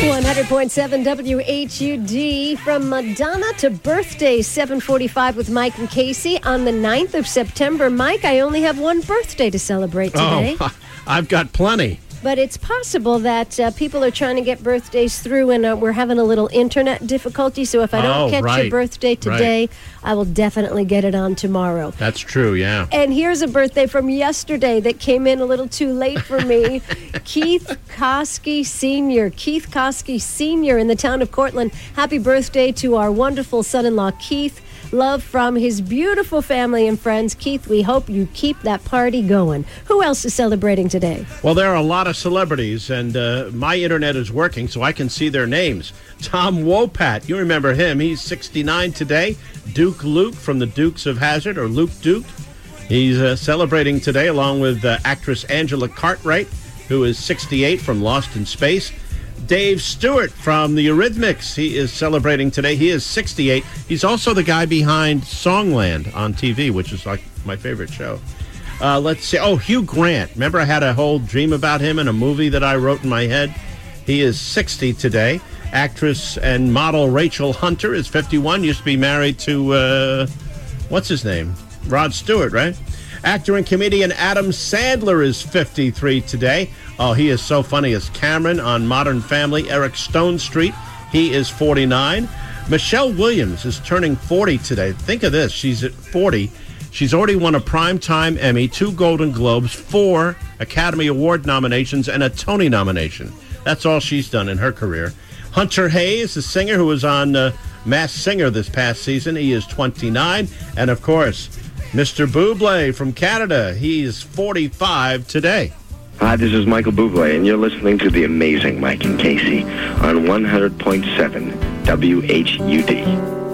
100.7 WHUD. From Madonna to birthday, 7:45 with Mike and Casey on the 9th of September. Mike, I only have one birthday to celebrate today. Oh, I've got plenty. But it's possible that people are trying to get birthdays through, and we're having a little internet difficulty. So if I don't catch your birthday today, I will definitely get it on tomorrow. That's true, yeah. And here's a birthday from yesterday that came in a little too late for me. Keith Koski Sr. Keith Koski Sr. in the town of Cortland. Happy birthday to our wonderful son-in-law, Keith. Love from his beautiful family and friends. Keith, we hope you keep that party going. Who else is celebrating today? Well, there are a lot of celebrities, and my internet is working, so I can see their names. Tom Wopat, you remember him. He's 69 today. Duke Luke from the Dukes of Hazzard, or Luke Duke. He's celebrating today, along with actress Angela Cartwright, who is 68 from Lost in Space. Dave Stewart from the Eurythmics. He is celebrating today. He is 68. He's also the guy behind Songland on TV, which is like my favorite show. Let's see. Oh, Hugh Grant. Remember I had a whole dream about him in a movie that I wrote in my head? He is 60 today. Actress and model Rachel Hunter is 51. Used to be married to, what's his name? Rod Stewart, right? Actor and comedian Adam Sandler is 53 today. Oh, he is so funny as Cameron on Modern Family. Eric Stone Street, he is 49. Michelle Williams is turning 40 today. Think of this. She's at 40. She's already won a Primetime Emmy, 2 Golden Globes, 4 Academy Award nominations, and a Tony nomination. That's all she's done in her career. Hunter Hayes, the singer who was on Masked Singer this past season. He is 29. And, of course, Mr. Bublé from Canada. He's 45 today. Hi, this is Michael Bublé, and you're listening to the amazing Mike and Casey on 100.7 WHUD.